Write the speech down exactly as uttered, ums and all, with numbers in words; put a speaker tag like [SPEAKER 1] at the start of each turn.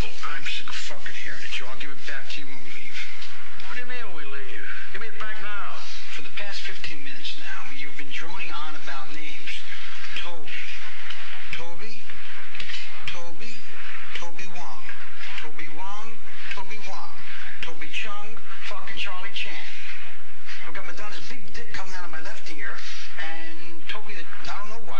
[SPEAKER 1] Look, I'm sick of fucking hearing it, Joe. I'll give it back to you when we leave.
[SPEAKER 2] What do you mean when we leave? Give me it back now.
[SPEAKER 1] For the past fifteen minutes now, you've been droning on about names. Toby. Toby. Toby. Toby Wong. Toby Wong. Toby Wong. Toby Chung. Fucking Charlie Chan. I've got Madonna's big dick coming out of my left ear. And Toby, the, I don't know why.